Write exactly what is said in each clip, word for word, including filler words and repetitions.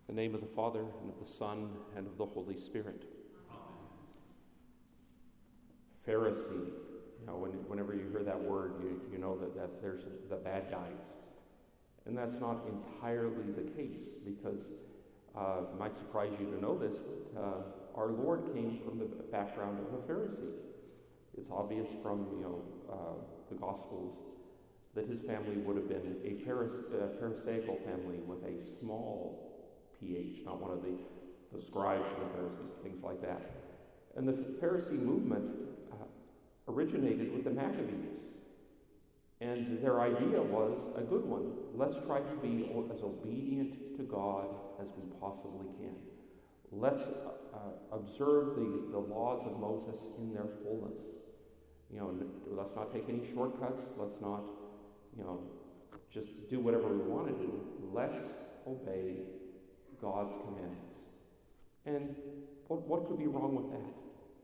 In the name of the Father, and of the Son, and of the Holy Spirit. Amen. Pharisee. You know, when, whenever you hear that word, you, you know that, that there's the bad guys. And that's not entirely the case, because uh, it might surprise you to know this, but uh, our Lord came from the background of a Pharisee. It's obvious from, you know, uh, the Gospels that his family would have been a, Pharise- a Pharisaical family with a small P H, not one of the, the scribes and the Pharisees, things like that. And the Pharisee movement uh, originated with the Maccabees. And their idea was a good one. Let's try to be as obedient to God as we possibly can. Let's uh, observe the, the laws of Moses in their fullness. You know, let's not take any shortcuts. Let's not, you know, just do whatever we want to do. Let's obey God's commandments. And what, what could be wrong with that?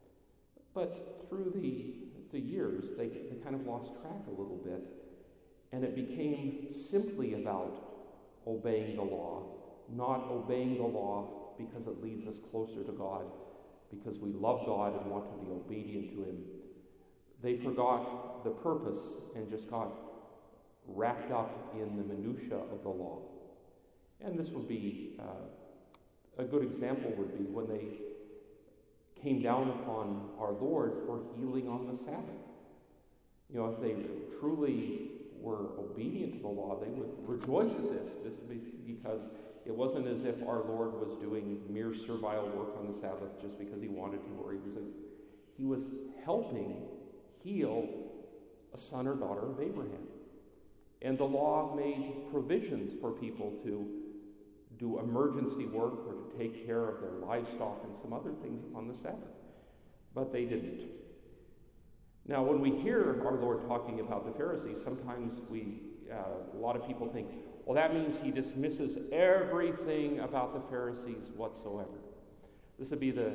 But through the, the years, they, they kind of lost track a little bit, and it became simply about obeying the law, not obeying the law because it leads us closer to God, because we love God and want to be obedient to Him. They forgot the purpose and just got wrapped up in the minutia of the law. And this would be, uh, a good example would be when they came down upon our Lord for healing on the Sabbath. You know, if they truly were obedient to the law, they would rejoice at this, because it wasn't as if our Lord was doing mere servile work on the Sabbath just because he wanted to, or he was, a, he was helping heal a son or daughter of Abraham. And the law made provisions for people to do emergency work or to take care of their livestock and some other things on the Sabbath. But they didn't. Now, when we hear our Lord talking about the Pharisees, sometimes we, uh, a lot of people think, well, that means he dismisses everything about the Pharisees whatsoever. This would be the,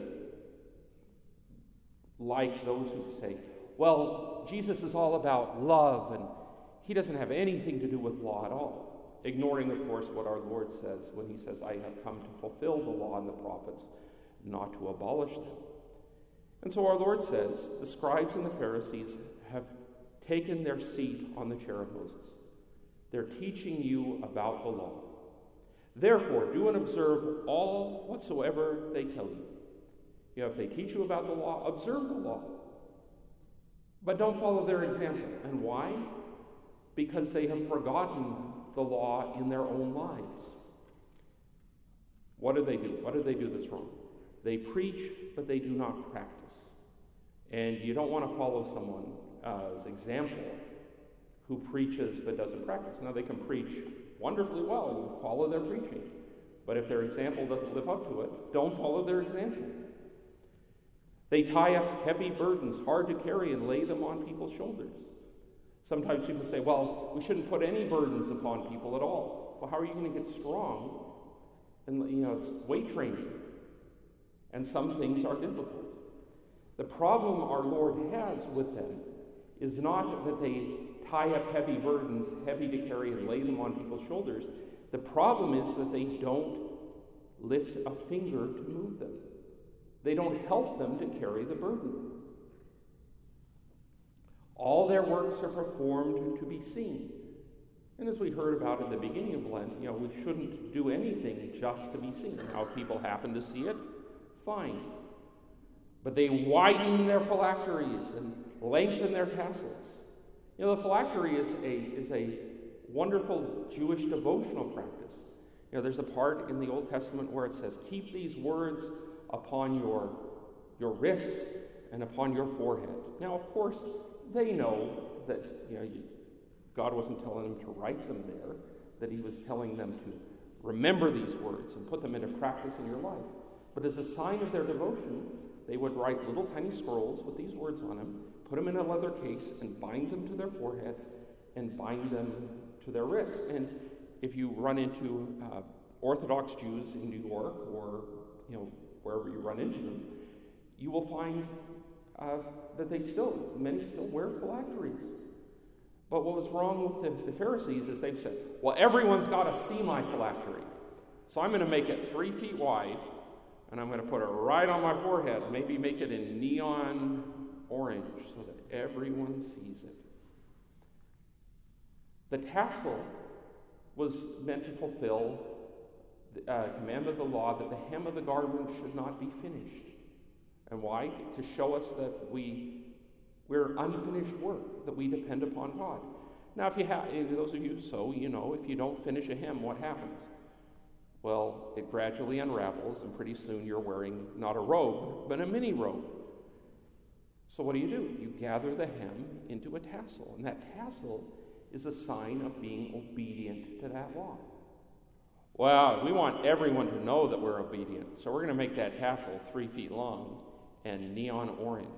like those who say, well, Jesus is all about love, and he doesn't have anything to do with law at all. Ignoring, of course, what our Lord says when he says, I have come to fulfill the law and the prophets, not to abolish them. And so our Lord says, the scribes and the Pharisees have taken their seat on the chair of Moses. They're teaching you about the law. Therefore, do and observe all whatsoever they tell you. You know, if they teach you about the law, observe the law. But don't follow their example. And why? Because they have forgotten the law in their own lives. What do they do? What do they do that's wrong? They preach, but they do not practice. And you don't want to follow someone's example who preaches but doesn't practice. Now, they can preach wonderfully well, and you follow their preaching. But if their example doesn't live up to it, don't follow their example. They tie up heavy burdens, hard to carry, and lay them on people's shoulders. Sometimes people say, well, we shouldn't put any burdens upon people at all. Well, how are you going to get strong? And, you know, it's weight training. And some things are difficult. The problem our Lord has with them is not that they tie up heavy burdens, heavy to carry, and lay them on people's shoulders. The problem is that they don't lift a finger to move them. They don't help them to carry the burden. All their works are performed to be seen. And as we heard about in the beginning of Lent, you know, we shouldn't do anything just to be seen. Now, if people happen to see it, fine. But they widen their phylacteries and lengthen their tassels. You know, the phylactery is a, is a wonderful Jewish devotional practice. You know, there's a part in the Old Testament where it says, keep these words upon your, your wrists and upon your forehead. Now, of course, they know that, you know, God wasn't telling them to write them there, that he was telling them to remember these words and put them into practice in your life. But as a sign of their devotion, they would write little tiny scrolls with these words on them, put them in a leather case, and bind them to their forehead and bind them to their wrists. And if you run into uh, Orthodox Jews in New York, or, you know, wherever you run into them, you will find uh, that they still, many still wear phylacteries. But what was wrong with the, the Pharisees is they've said, well, everyone's got to see my phylactery. So I'm going to make it three feet wide, and I'm going to put it right on my forehead, maybe make it in neon orange so that everyone sees it. The tassel was meant to fulfill the uh, command of the law that the hem of the garment should not be finished. And why? To show us that we, we're unfinished work, that we depend upon God. Now, if you have, those of you so, you know, if you don't finish a hem, what happens? Well, it gradually unravels, and pretty soon you're wearing not a robe, but a mini robe. So what do you do? You gather the hem into a tassel, and that tassel is a sign of being obedient to that law. Well, we want everyone to know that we're obedient, so we're going to make that tassel three feet long and neon orange.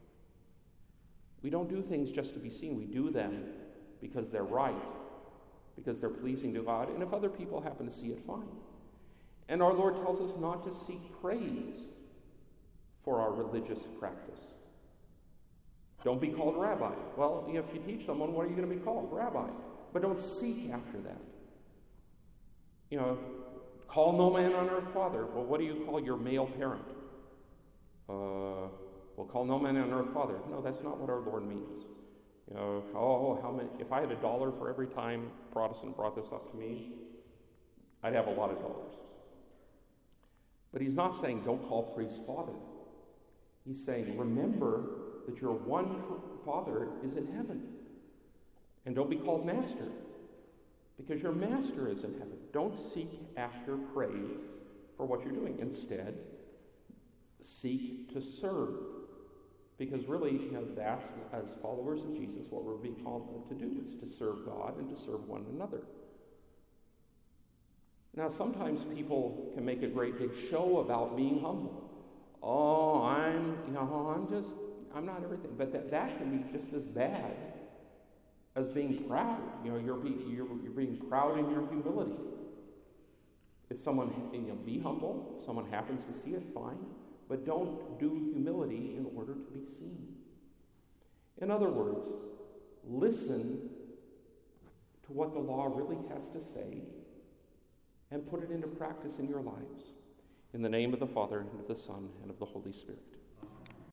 We don't do things just to be seen. We do them because they're right, because they're pleasing to God, and if other people happen to see it, fine. And our Lord tells us not to seek praise for our religious practice. Don't be called rabbi. Well, if you teach someone, what are you going to be called? Rabbi. But don't seek after that. You know, call no man on earth father. Well, what do you call your male parent? Uh, well, call no man on earth father. No, that's not what our Lord means. You know, oh, how many? If I had a dollar for every time a Protestant brought this up to me, I'd have a lot of dollars. But he's not saying don't call priest father. He's saying remember that your one Father is in heaven. And don't be called master, because your master is in heaven. Don't seek after praise for what you're doing. Instead, seek to serve. Because really, you know, that's, as followers of Jesus, what we're being called to do is to serve God and to serve one another. Now, sometimes people can make a great big show about being humble. Oh, I'm, you know, I'm just, I'm not everything. But that, that can be just as bad as being proud. You know, you're, be, you're, you're being proud in your humility. If someone, you know, be humble. If someone happens to see it, fine. But don't do humility in order to be seen. In other words, listen to what the law really has to say and put it into practice in your lives. In the name of the Father, and of the Son, and of the Holy Spirit.